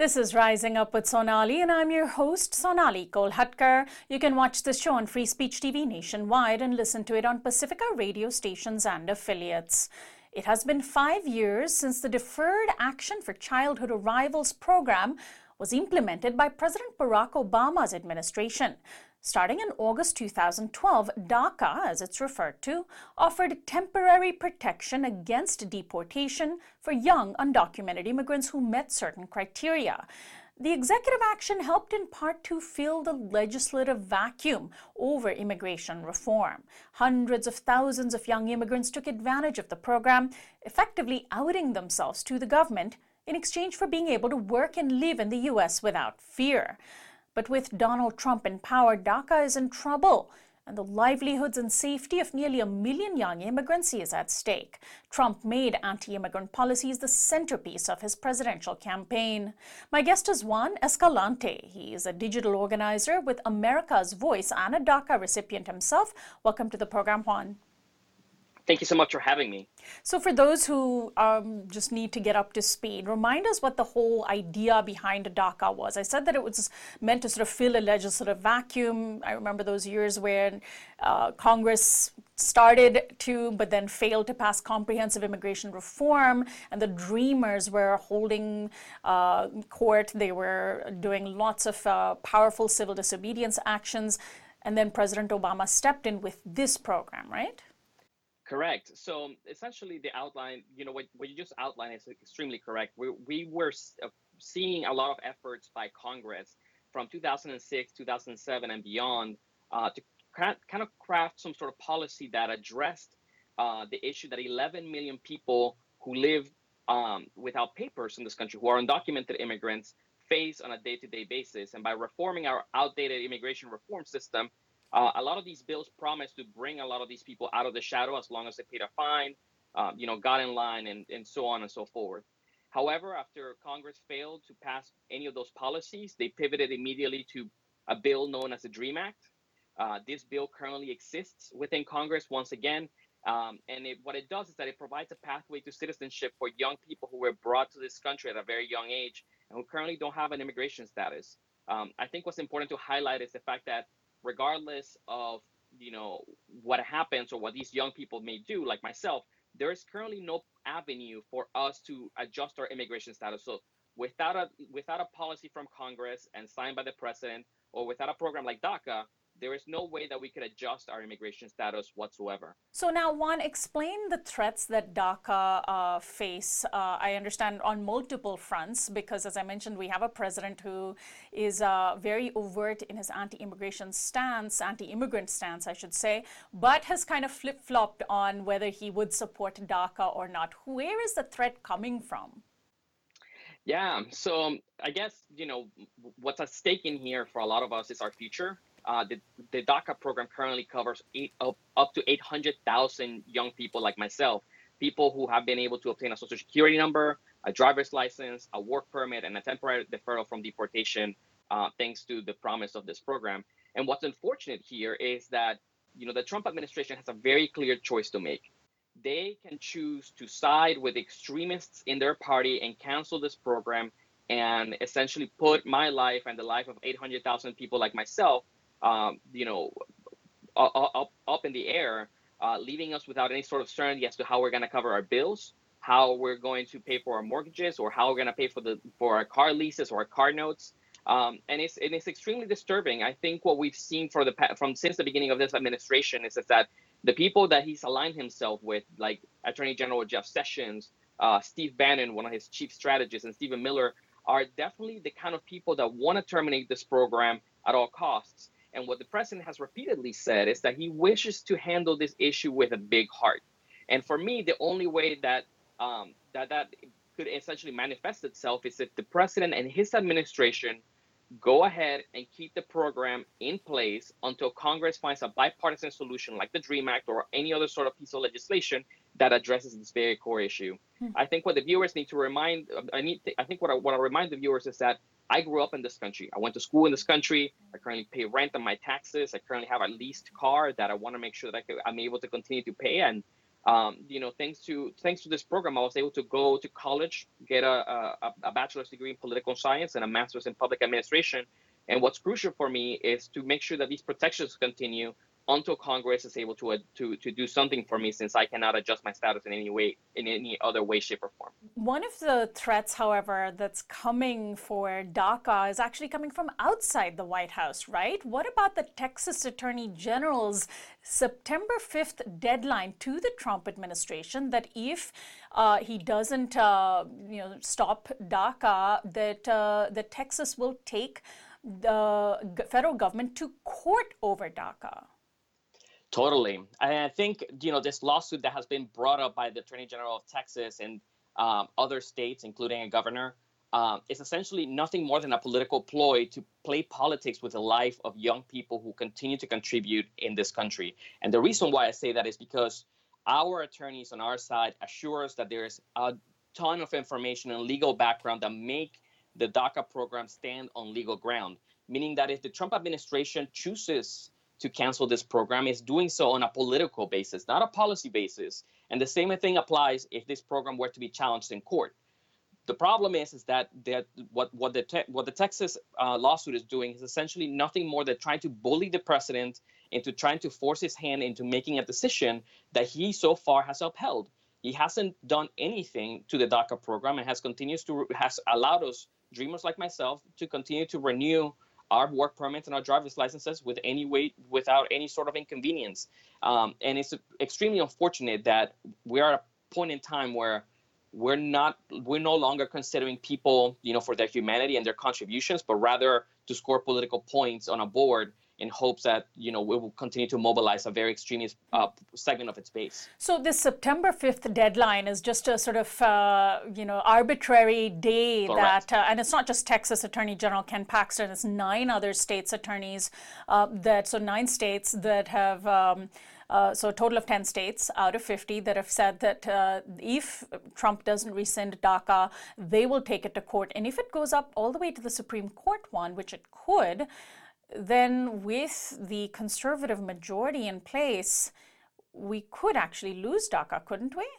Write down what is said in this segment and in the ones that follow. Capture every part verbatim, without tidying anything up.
This is Rising Up with Sonali, and I'm your host, Sonali Kolhatkar. You can watch this show on Free Speech T V nationwide and listen to it on Pacifica radio stations and affiliates. It has been five years since the Deferred Action for Childhood Arrivals program was implemented by President Barack Obama's administration. Starting in August two thousand twelve, DACA, as it's referred to, offered temporary protection against deportation for young undocumented immigrants who met certain criteria. The executive action helped in part to fill the legislative vacuum over immigration reform. Hundreds of thousands of young immigrants took advantage of the program, effectively outing themselves to the government in exchange for being able to work and live in the U S without fear. But with Donald Trump in power, DACA is in trouble, and the livelihoods and safety of nearly a million young immigrants is at stake. Trump made anti-immigrant policies the centerpiece of his presidential campaign. My guest is Juan Escalante. He is a digital organizer with America's Voice and a DACA recipient himself. Welcome to the program, Juan. Thank you so much for having me. So for those who um, just need to get up to speed, remind us what the whole idea behind DACA was. I said that it was meant to sort of fill a legislative vacuum. I remember those years when uh, Congress started to, but then failed to pass comprehensive immigration reform, and the Dreamers were holding uh, court. They were doing lots of uh, powerful civil disobedience actions, and then President Obama stepped in with this program, right? Correct. So essentially the outline, you know, what, what you just outlined is extremely correct. We, we were seeing a lot of efforts by Congress from two thousand six, two thousand seven and beyond uh, to kind of craft some sort of policy that addressed uh, the issue that eleven million people who live um, without papers in this country, who are undocumented immigrants, face on a day-to-day basis. And by reforming our outdated immigration reform system, Uh, a lot of these bills promise to bring a lot of these people out of the shadow as long as they paid a fine, um, you know, got in line and, and so on and so forth. However, after Congress failed to pass any of those policies, they pivoted immediately to a bill known as the DREAM Act. Uh, this bill currently exists within Congress once again. Um, and it, what it does is that it provides a pathway to citizenship for young people who were brought to this country at a very young age and who currently don't have an immigration status. Um, I think what's important to highlight is the fact that regardless of, you know, what happens or what these young people may do, like myself, there is currently no avenue for us to adjust our immigration status. So without a without a policy from Congress and signed by the president, or without a program like DACA, there is no way that we could adjust our immigration status whatsoever. So now, Juan, explain the threats that DACA uh, face. Uh, I understand on multiple fronts, because as I mentioned, we have a president who is uh, very overt in his anti-immigration stance, anti-immigrant stance, I should say, but has kind of flip-flopped on whether he would support DACA or not. Where is the threat coming from? Yeah, so I guess, you know, what's at stake in here for a lot of us is our future. Uh, the, the DACA program currently covers eight, up, up to eight hundred thousand young people like myself, people who have been able to obtain a social security number, a driver's license, a work permit, and a temporary deferral from deportation, uh, thanks to the promise of this program. And what's unfortunate here is that, you know, the Trump administration has a very clear choice to make. They can choose to side with extremists in their party and cancel this program and essentially put my life and the life of eight hundred thousand people like myself Um, you know, up, up in the air, uh, leaving us without any sort of certainty as to how we're going to cover our bills, how we're going to pay for our mortgages, or how we're going to pay for the for our car leases or our car notes. Um, and it's and it's extremely disturbing. I think what we've seen for the from since the beginning of this administration is, is that the people that he's aligned himself with, like Attorney General Jeff Sessions, uh, Steve Bannon, one of his chief strategists, and Stephen Miller, are definitely the kind of people that want to terminate this program at all costs. And what the president has repeatedly said is that he wishes to handle this issue with a big heart. And for me, the only way that um, that that could essentially manifest itself is if the president and his administration go ahead and keep the program in place until Congress finds a bipartisan solution like the DREAM Act or any other sort of piece of legislation that addresses this very core issue. Hmm. I think what the viewers need to remind, I need, to, I think what I want to remind the viewers is that I grew up in this country. I went to school in this country. I currently pay rent on my taxes. I currently have a leased car that I want to make sure that I could, I'm able to continue to pay. And Um, you know, thanks to thanks to this program, I was able to go to college, get a, a, a bachelor's degree in political science and a master's in public administration. And what's crucial for me is to make sure that these protections continue until Congress is able to uh, to to do something for me, since I cannot adjust my status in any way, in any other way, shape, or form. One of the threats, however, that's coming for DACA is actually coming from outside the White House, right? What about the Texas Attorney General's September fifth deadline to the Trump administration that if uh, he doesn't, uh, you know, stop DACA, that uh, that Texas will take the federal government to court over DACA? Totally. And I think, you know, this lawsuit that has been brought up by the Attorney General of Texas and um, other states, including a governor, um, is essentially nothing more than a political ploy to play politics with the life of young people who continue to contribute in this country. And the reason why I say that is because our attorneys on our side assure us that there is a ton of information and legal background that make the DACA program stand on legal ground, meaning that if the Trump administration chooses to cancel this program, is doing so on a political basis, not a policy basis. And the same thing applies if this program were to be challenged in court. The problem is, is that what, what, the te- what the Texas uh, lawsuit is doing is essentially nothing more than trying to bully the president into trying to force his hand into making a decision that he so far has upheld. He hasn't done anything to the DACA program and has continues to has allowed us, dreamers like myself, to continue to renew our work permits and our driver's licenses with any way, without any sort of inconvenience. Um, and it's extremely unfortunate that we're at a point in time where we're not, we're no longer considering people, you know, for their humanity and their contributions, but rather to score political points on a board in hopes that, you know, we will continue to mobilize a very extremist uh, segment of its base. So this September fifth deadline is just a sort of, uh, you know, arbitrary day. Correct. that, uh, and it's not just Texas Attorney General Ken Paxton, it's nine other states' attorneys uh, that, so nine states that have, um, Uh, so a total of ten states out of fifty that have said that uh, if Trump doesn't rescind DACA, they will take it to court. And if it goes up all the way to the Supreme Court one, which it could, then with the conservative majority in place, we could actually lose DACA, couldn't we?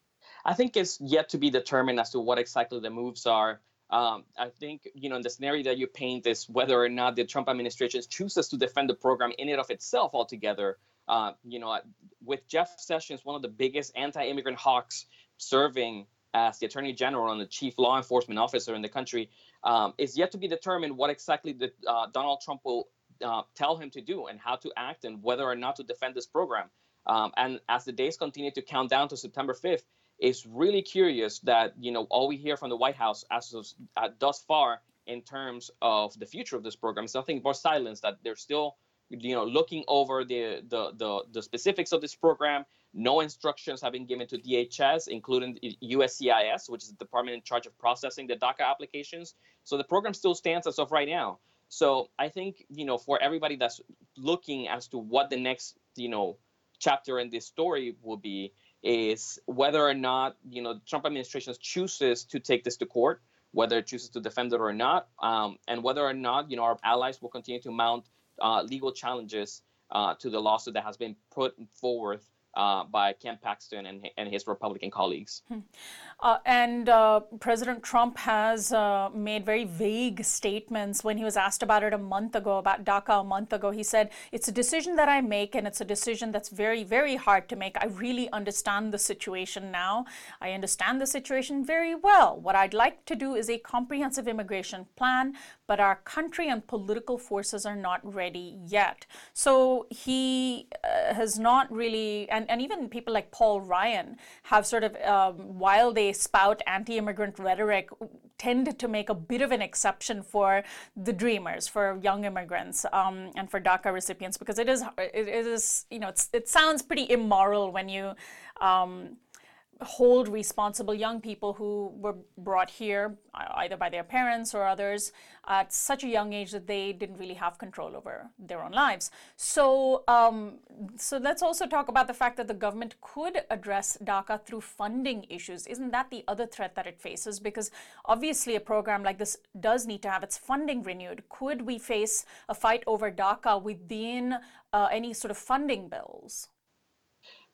I think it's yet to be determined as to what exactly the moves are. Um, I think, you know, in the scenario that you paint is whether or not the Trump administration chooses to defend the program in and of itself altogether. Uh, you know, with Jeff Sessions, one of the biggest anti-immigrant hawks serving as the Attorney General and the chief law enforcement officer in the country, um, is yet to be determined what exactly the, uh, Donald Trump will uh, tell him to do and how to act and whether or not to defend this program. Um, and as the days continue to count down to September fifth, it's really curious that, you know, all we hear from the White House as of, uh, thus far in terms of the future of this program is nothing but silence, that they're still, you know, looking over the, the, the, the specifics of this program. No instructions have been given to D H S, including U S C I S, which is the department in charge of processing the DACA applications. So the program still stands as of right now. So I think, you know, for everybody that's looking as to what the next, you know, chapter in this story will be, is whether or not, you know, the Trump administration chooses to take this to court, whether it chooses to defend it or not, um, and whether or not, you know, our allies will continue to mount uh, legal challenges uh, to the lawsuit that has been put forward uh, by Ken Paxton and, and his Republican colleagues. Hmm. Uh, and uh, President Trump has uh, made very vague statements. When he was asked about it a month ago, about DACA a month ago, he said, it's a decision that I make, and it's a decision that's very, very hard to make. I really understand the situation now. I understand the situation very well. What I'd like to do is a comprehensive immigration plan, but our country and political forces are not ready yet. So he uh, has not really, and, and even people like Paul Ryan have sort of, um, while they spout anti-immigrant rhetoric, tend to make a bit of an exception for the dreamers, for young immigrants, um, and for DACA recipients, because it is, it is, you know, it's, it sounds pretty immoral when you um, hold responsible young people who were brought here either by their parents or others at such a young age that they didn't really have control over their own lives. So, um, so let's also talk about the fact that the government could address DACA through funding issues. Isn't that the other threat that it faces? Because obviously a program like this does need to have its funding renewed. Could we face a fight over DACA within uh, any sort of funding bills?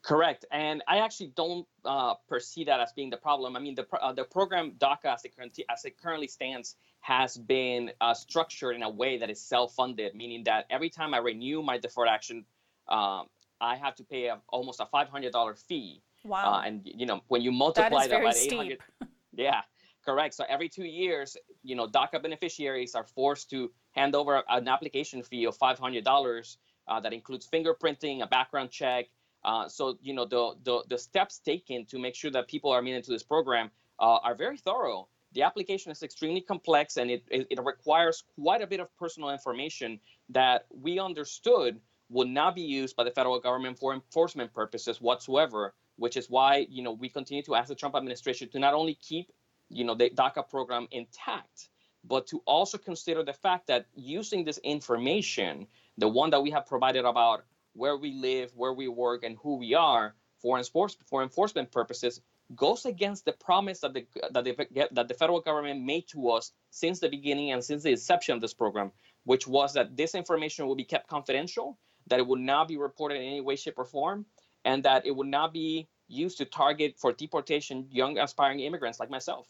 Correct, and I actually don't uh, perceive that as being the problem. I mean, the uh, the program DACA, as it currently as it currently stands, has been uh, structured in a way that is self-funded, meaning that every time I renew my deferred action, um, I have to pay a, almost a five hundred dollar fee. Uh, Wow. and you know, when you That multiply is that very by eight hundred, steep. yeah, correct. So every two years, you know, DACA beneficiaries are forced to hand over an application fee of five hundred dollars uh, that includes fingerprinting, a background check. Uh, so, you know, the, the, the steps taken to make sure that people are admitted to this program uh, are very thorough. The application is extremely complex, and it, it, it requires quite a bit of personal information that we understood would not be used by the federal government for enforcement purposes whatsoever, which is why, you know, we continue to ask the Trump administration to not only keep, you know, the DACA program intact, but to also consider the fact that using this information, the one that we have provided about where we live, where we work, and who we are for, enforce, for enforcement purposes, goes against the promise that the, that, the, that the federal government made to us since the beginning and since the inception of this program, which was that this information will be kept confidential, that it would not be reported in any way, shape, or form, and that it would not be used to target for deportation young aspiring immigrants like myself.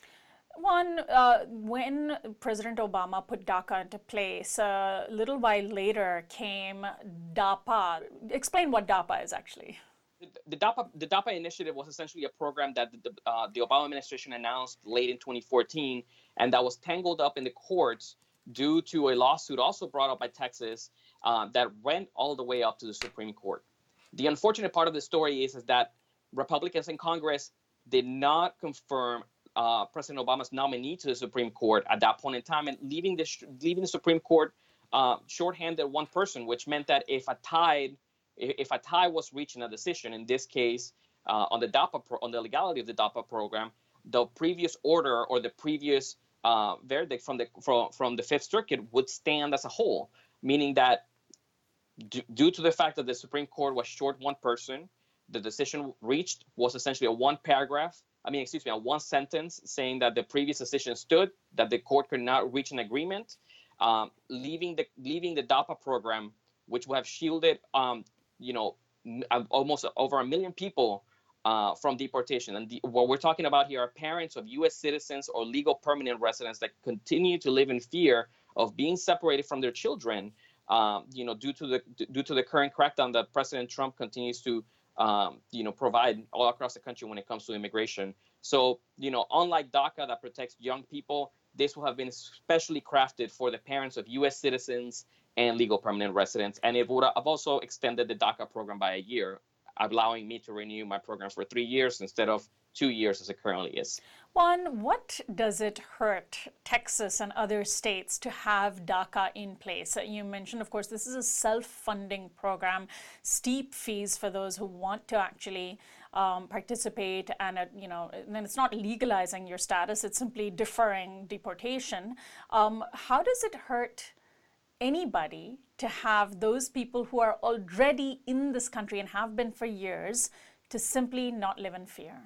One, uh, when President Obama put DACA into place, a little while later came DAPA. Explain what DAPA is actually. The DAPA, the DAPA initiative was essentially a program that the, uh, the Obama administration announced late in twenty fourteen, and that was tangled up in the courts due to a lawsuit also brought up by Texas uh, that went all the way up to the Supreme Court. The unfortunate part of the story is, is that Republicans in Congress did not confirm uh, President Obama's nominee to the Supreme Court at that point in time, and leaving the, leaving the Supreme Court uh, shorthanded one person, which meant that if a tie If a tie was reached in a decision, in this case, uh, on the DAPA pro on the legality of the DAPA program, the previous order or the previous uh, verdict from the from, from the Fifth Circuit would stand as a whole, meaning that due to the fact that the Supreme Court was short one person, the decision reached was essentially a one paragraph. I mean, excuse me, a one sentence saying that the previous decision stood, that the court could not reach an agreement, um, leaving the leaving the DAPA program, which would have shielded um, you know, almost over a million people uh, from deportation. And the, what we're talking about here are parents of U S citizens or legal permanent residents that continue to live in fear of being separated from their children, um, you know, due to the due to the current crackdown that President Trump continues to, um, you know, provide all across the country when it comes to immigration. So, you know, unlike DACA that protects young people, this will have been specially crafted for the parents of U S citizens and legal permanent residents. And it would have also extended the DACA program by a year, allowing me to renew my program for three years instead of two years as it currently is. Juan, what does it hurt Texas and other states to have DACA in place? You mentioned, of course, this is a self-funding program, steep fees for those who want to actually um, participate, and uh, you know, then it's not legalizing your status; it's simply deferring deportation. Um, how does it hurt anybody to have those people who are already in this country and have been for years to simply not live in fear?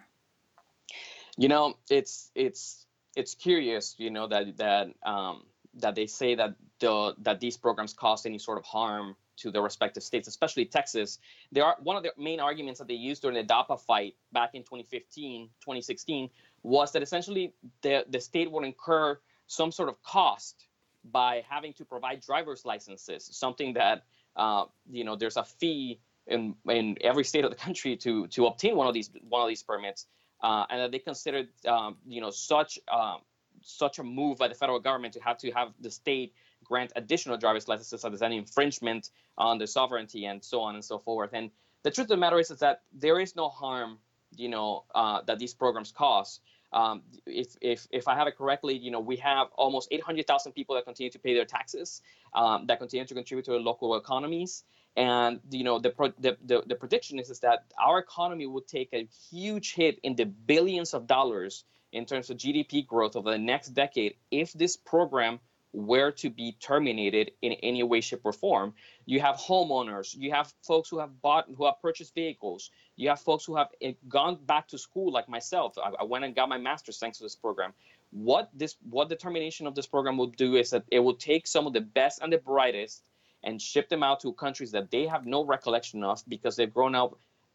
You know, it's it's it's curious, you know, that that um, that they say that the that these programs cause any sort of harm to the respective states, especially Texas. There are one of the main arguments that they used during the DAPA fight back in twenty fifteen, twenty sixteen was that essentially the the state would incur some sort of cost by having to provide driver's licenses, something that uh, you know, there's a fee in in every state of the country to to obtain one of these one of these permits. Uh, and that they considered, um, you know, such um, such a move by the federal government to have to have the state grant additional driver's licenses as an infringement on the sovereignty and so on and so forth. And the truth of the matter is, is that there is no harm, you know, uh, that these programs cause. Um, if, if, if I have it correctly, you know, we have almost eight hundred thousand people that continue to pay their taxes, um, that continue to contribute to their local economies. And, you know, the, pro the, the, the prediction is, is that our economy would take a huge hit in the billions of dollars in terms of G D P growth over the next decade if this program were to be terminated in any way, shape, or form. You have homeowners, you have folks who have bought, who have purchased vehicles, you have folks who have gone back to school like myself. I, I went and got my master's thanks to this program. What this, what the termination of this program will do is that it will take some of the best and the brightest and ship them out to countries that they have no recollection of because they've grown up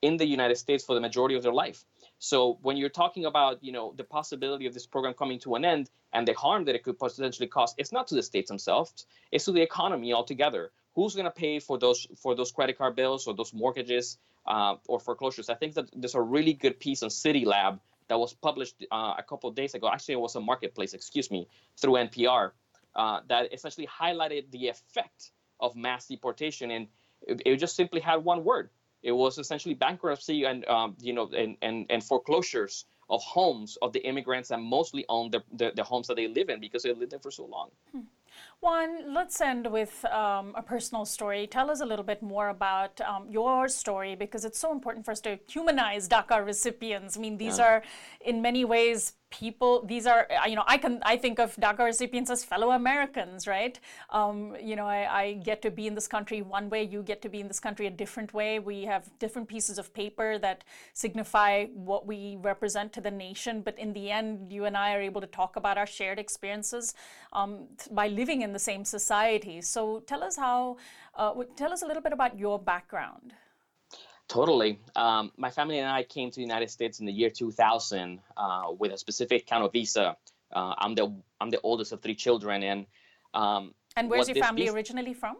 in the United States for the majority of their life. So when you're talking about, you know, the possibility of this program coming to an end and the harm that it could potentially cause, it's not to the states themselves, it's to the economy altogether. Who's going to pay for those for those credit card bills or those mortgages uh, or foreclosures? I think that there's a really good piece on City Lab that was published uh, a couple of days ago. Actually, it was a Marketplace, excuse me, through N P R uh, that essentially highlighted the effect of mass deportation, and it, it just simply had one word. It was essentially bankruptcy and um, you know and, and and foreclosures of homes of the immigrants that mostly own the, the, the homes that they live in because they lived there for so long. Hmm. Juan, let's end with um, a personal story. Tell us a little bit more about um, your story, because it's so important for us to humanize DACA recipients. I mean, these yeah. are in many ways people, these are, you know, I can, I think of DACA recipients as fellow Americans, right? Um, you know, I, I get to be in this country one way, you get to be in this country a different way. We have different pieces of paper that signify what we represent to the nation, but in the end, you and I are able to talk about our shared experiences um, by living in the same society. So tell us how, uh, tell us a little bit about your background. Totally. Um, my family and I came to the United States in the year two thousand uh, with a specific kind of visa. Uh, I'm the I'm the oldest of three children, and um, and where's your family visa, originally from?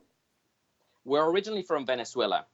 We're originally from Venezuela.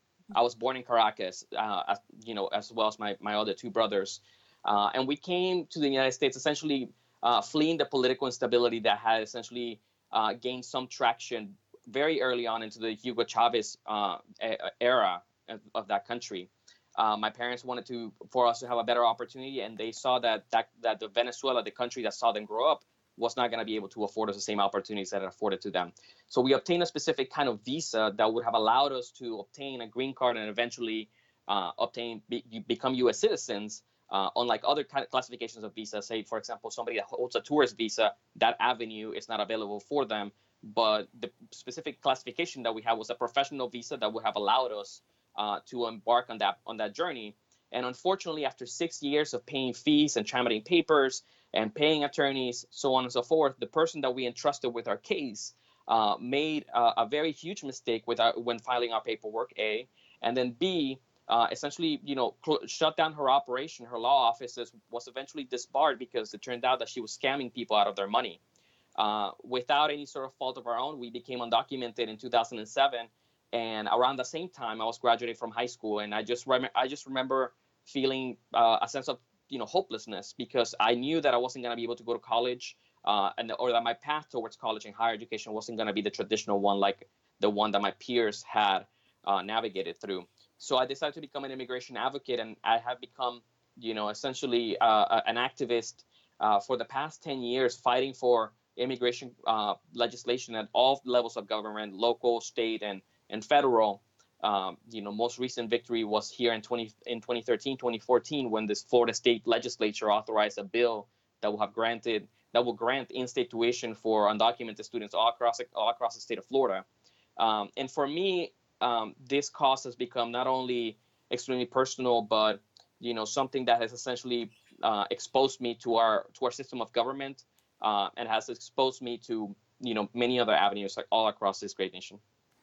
I was born in Caracas, uh, as, you know, as well as my my other two brothers, uh, and we came to the United States essentially uh, fleeing the political instability that had essentially uh, gained some traction very early on into the Hugo Chavez uh, era of that country. Uh, my parents wanted to for us to have a better opportunity, and they saw that that that the Venezuela, the country that saw them grow up, was not going to be able to afford us the same opportunities that it afforded to them. So we obtained a specific kind of visa that would have allowed us to obtain a green card and eventually uh, obtain be, become U S citizens. Uh, unlike other kind of classifications of visa, say for example somebody that holds a tourist visa, that avenue is not available for them. But the specific classification that we had was a professional visa that would have allowed us Uh, to embark on that on that journey. And unfortunately, after six years of paying fees and submitting papers and paying attorneys, so on and so forth, the person that we entrusted with our case uh, made uh, a very huge mistake with our, when filing our paperwork, A, and then B, uh, essentially, you know, shut down her operation. Her law offices was eventually disbarred because it turned out that she was scamming people out of their money. Uh, without any sort of fault of our own, we became undocumented in two thousand seven. And around the same time, I was graduating from high school, and I just rem- I just remember feeling uh, a sense of you know hopelessness because I knew that I wasn't going to be able to go to college, uh, and or that my path towards college and higher education wasn't going to be the traditional one like the one that my peers had uh, navigated through. So I decided to become an immigration advocate, and I have become you know essentially uh, an activist uh, for the past ten years, fighting for immigration uh, legislation at all levels of government, local, state, and and federal. Um, you know, most recent victory was here in twenty in twenty thirteen, twenty fourteen, when this Florida state legislature authorized a bill that will have granted that will grant in-state tuition for undocumented students all across all across the state of Florida. Um, and for me, um, this cause has become not only extremely personal, but you know, something that has essentially uh, exposed me to our to our system of government uh, and has exposed me to you know many other avenues like all across this great nation.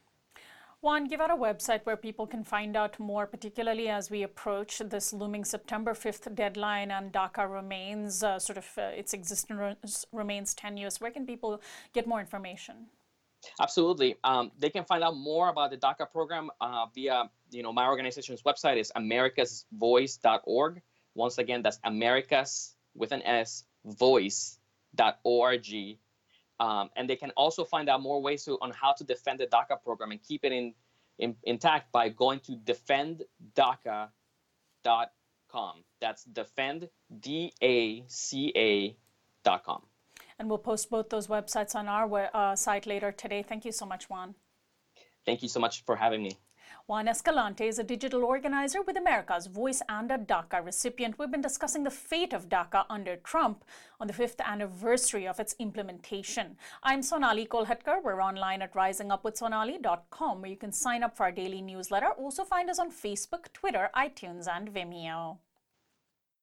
Juan, give out a website where people can find out more, particularly as we approach this looming September fifth deadline and DACA remains, uh, sort of uh, its existence remains tenuous. Where can people get more information? Absolutely. Um, they can find out more about the DACA program uh, via, you know, my organization's website is americas voice dot org. Once again, that's Americas with an S, voice dot org. Um, and they can also find out more ways to, on how to defend the DACA program and keep it in, in intact by going to defend daca dot com. That's defend, D A C A dot com. And we'll post both those websites on our uh, site later today. Thank you so much, Juan. Thank you so much for having me. Juan Escalante is a digital organizer with America's Voice and a DACA recipient. We've been discussing the fate of DACA under Trump on the fifth anniversary of its implementation. I'm Sonali Kolhatkar. We're online at rising up with sonali dot com, where you can sign up for our daily newsletter. Also find us on Facebook, Twitter, iTunes, and Vimeo.